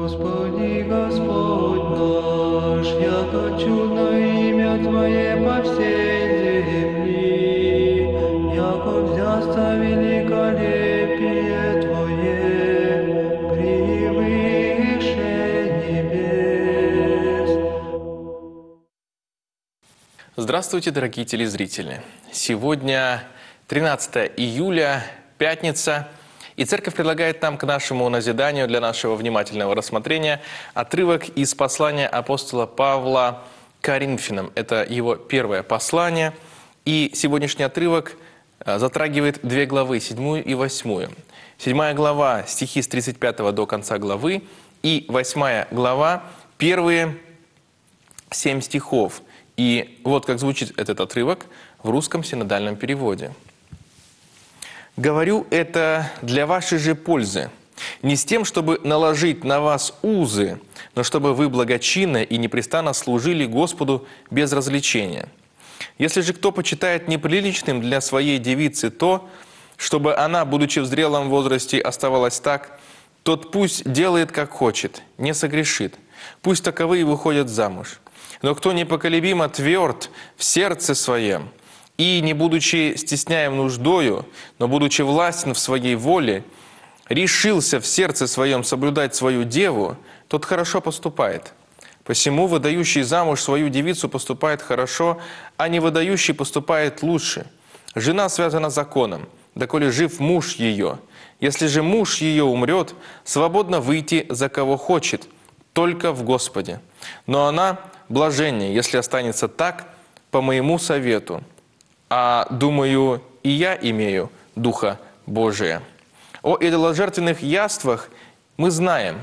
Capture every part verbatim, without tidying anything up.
Господи, Господь наш, яко чудно имя Твое по всей земли, яко взясто великолепие Твое превыше небес. Здравствуйте, дорогие телезрители! Сегодня тринадцатое июля, пятница, и Церковь предлагает нам к нашему назиданию, для нашего внимательного рассмотрения, отрывок из послания апостола Павла к Коринфянам. Это его первое послание, и сегодняшний отрывок затрагивает две главы, седьмую и восьмую. Седьмая глава, стихи с тридцать пятого до конца главы, и восьмая глава, первые семь стихов. И вот как звучит этот отрывок в русском синодальном переводе. «Говорю это для вашей же пользы, не с тем, чтобы наложить на вас узы, но чтобы вы благочинно и непрестанно служили Господу без развлечения. Если же кто почитает неприличным для своей девицы то, чтобы она, будучи в зрелом возрасте, оставалась так, тот пусть делает, как хочет, не согрешит, пусть таковые выходят замуж. Но кто непоколебимо тверд в сердце своем, и, не будучи стесняем нуждою, но будучи властен в своей воле, решился в сердце своем соблюдать свою деву, тот хорошо поступает. Посему выдающий замуж свою девицу поступает хорошо, а не выдающий поступает лучше. Жена связана законом, доколе жив муж ее. Если же муж ее умрет, свободно выйти за кого хочет, только в Господе. Но она блаженнее, если останется так, по моему совету. А, думаю, и я имею Духа Божия. О идоложертвенных яствах мы знаем,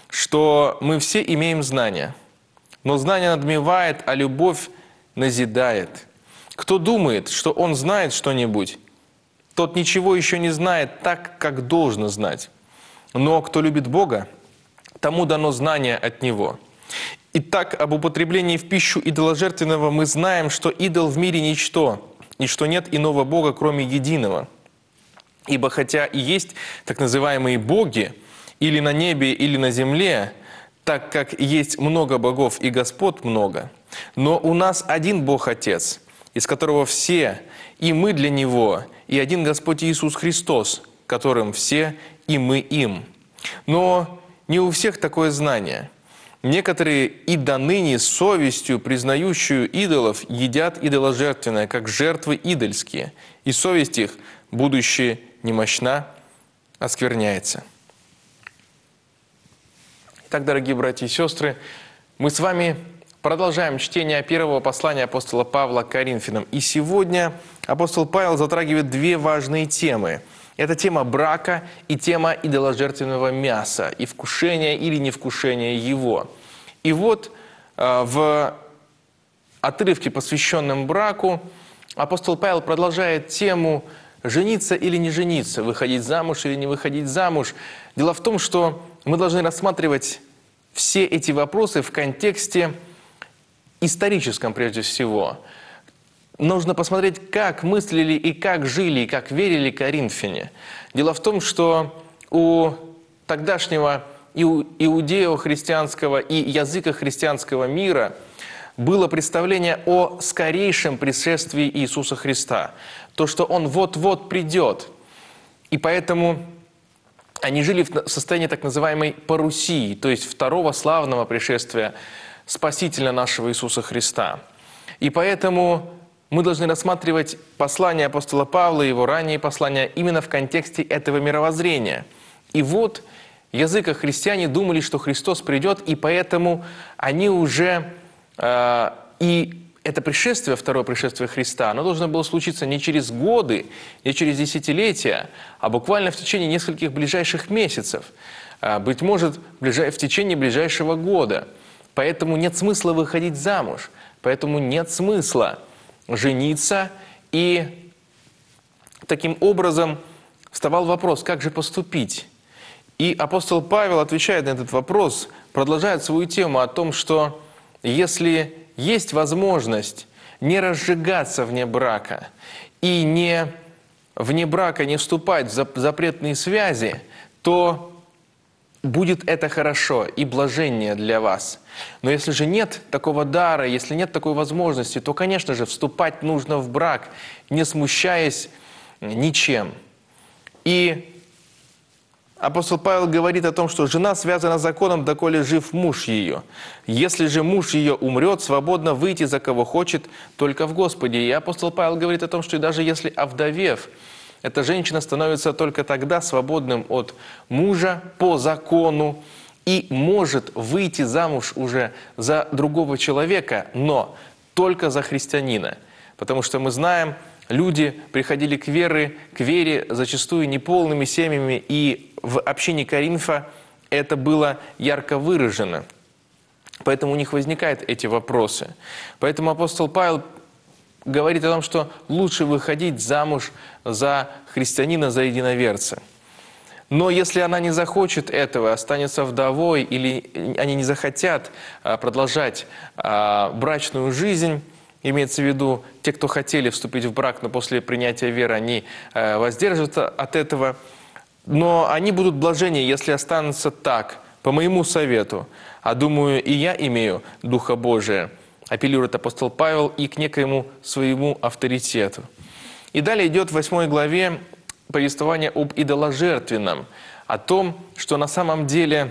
что мы все имеем знания. Но знание надмевает, а любовь назидает. Кто думает, что он знает что-нибудь, тот ничего еще не знает так, как должно знать. Но кто любит Бога, тому дано знание от Него. Итак, об употреблении в пищу идоложертвенного мы знаем, что идол в мире ничто, и что нет иного Бога, кроме единого. Ибо хотя и есть так называемые боги, или на небе, или на земле, так как есть много богов и господ много, но у нас один Бог Отец, из которого все, и мы для Него, и один Господь Иисус Христос, которым все, и мы им. Но не у всех такое знание. Некоторые и до ныне совестью, признающую идолов, едят идоложертвенное, как жертвы идольские, и совесть их, будучи немощна, оскверняется». Итак, дорогие братья и сестры, мы с вами продолжаем чтение первого послания апостола Павла к Коринфянам. И сегодня апостол Павел затрагивает две важные темы. Это тема брака и тема идоложертвенного мяса, и вкушения или невкушения его. И вот э, в отрывке, посвященном браку, апостол Павел продолжает тему «жениться или не жениться», «выходить замуж или не выходить замуж». Дело в том, что мы должны рассматривать все эти вопросы в контексте историческом прежде всего. Нужно посмотреть, как мыслили и как жили, и как верили коринфяне. Дело в том, что у тогдашнего иудео-христианского и языко-христианского мира было представление о скорейшем пришествии Иисуса Христа. То, что Он вот-вот придет. И поэтому они жили в состоянии так называемой парусии, то есть второго славного пришествия Спасителя нашего Иисуса Христа. И поэтому мы должны рассматривать послание апостола Павла, его ранние послания, именно в контексте этого мировоззрения. И вот языко-христиане думали, что Христос придет, и поэтому они уже... Э, и это пришествие, второе пришествие Христа, оно должно было случиться не через годы, не через десятилетия, а буквально в течение нескольких ближайших месяцев. Э, быть может, в течение ближайшего года. Поэтому нет смысла выходить замуж, поэтому нет смысла жениться, и таким образом вставал вопрос, как же поступить. И апостол Павел отвечает на этот вопрос, продолжает свою тему о том, что если есть возможность не разжигаться вне брака и не, вне брака не вступать в запретные связи, то будет это хорошо и блажение для вас. Но если же нет такого дара, если нет такой возможности, то, конечно же, вступать нужно в брак, не смущаясь ничем. И апостол Павел говорит о том, что жена связана законом, доколе жив муж ее. Если же муж ее умрет, свободно выйти за кого хочет, только в Господе. И апостол Павел говорит о том, что даже если овдовев, эта женщина становится только тогда свободным от мужа по закону и может выйти замуж уже за другого человека, но только за христианина. Потому что мы знаем, люди приходили к вере, к вере зачастую неполными семьями, и в общине Коринфа это было ярко выражено. Поэтому у них возникают эти вопросы. Поэтому апостол Павел говорит о том, что лучше выходить замуж за христианина, за единоверца. Но если она не захочет этого, останется вдовой, или они не захотят продолжать брачную жизнь, имеется в виду, те, кто хотели вступить в брак, но после принятия веры они воздержатся от этого, но они будут блаженнее, если останутся так, по моему совету. А думаю, и я имею Духа Божия, апеллирует апостол Павел, и к некоему своему авторитету. И далее идет в восьмой главе повествование об идоложертвенном, о том, что на самом деле...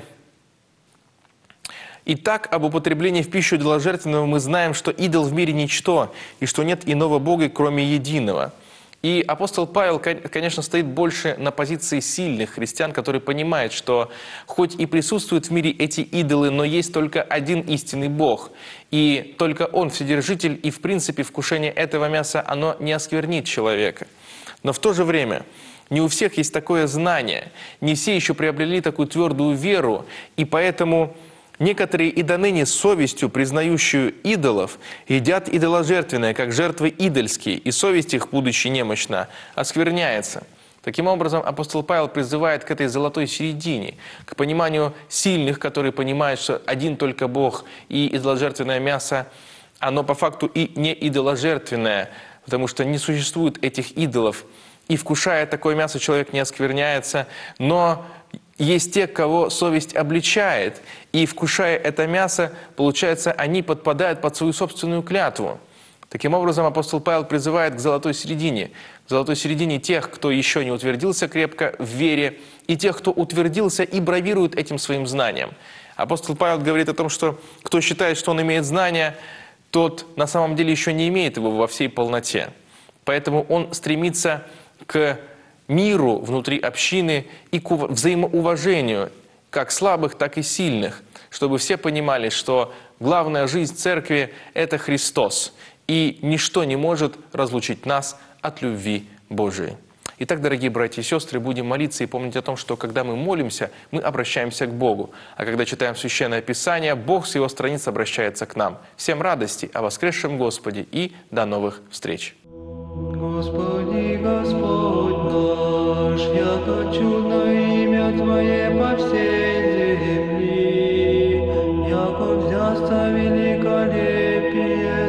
Итак, об употреблении в пищу идоложертвенного мы знаем, что идол в мире ничто, и что нет иного Бога, кроме единого. И апостол Павел, конечно, стоит больше на позиции сильных христиан, которые понимают, что хоть и присутствуют в мире эти идолы, но есть только один истинный Бог. И только Он вседержитель, и в принципе вкушение этого мяса, оно не осквернит человека. Но в то же время не у всех есть такое знание, не все еще приобрели такую твердую веру, и поэтому... Некоторые и до ныне совестью, признающую идолов, едят идоложертвенное, как жертвы идольские, и совесть их, будучи немощна, оскверняется. Таким образом, апостол Павел призывает к этой золотой середине, к пониманию сильных, которые понимают, что один только Бог, и идоложертвенное мясо, оно по факту и не идоложертвенное, потому что не существует этих идолов. И вкушая такое мясо, человек не оскверняется, но... Есть те, кого совесть обличает, и, вкушая это мясо, получается, они подпадают под свою собственную клятву. Таким образом, апостол Павел призывает к золотой середине. К золотой середине тех, кто еще не утвердился крепко в вере, и тех, кто утвердился и бравирует этим своим знанием. Апостол Павел говорит о том, что кто считает, что он имеет знания, тот на самом деле еще не имеет его во всей полноте. Поэтому он стремится к миру внутри общины и к взаимоуважению как слабых, так и сильных, чтобы все понимали, что главная жизнь церкви – это Христос, и ничто не может разлучить нас от любви Божией. Итак, дорогие братья и сестры, будем молиться и помнить о том, что когда мы молимся, мы обращаемся к Богу, а когда читаем Священное Писание, Бог с Его страниц обращается к нам. Всем радости о воскресшем Господе и до новых встреч! Господи, Господь наш, яко чудно имя Твое по всей земли, яко взясться великолепие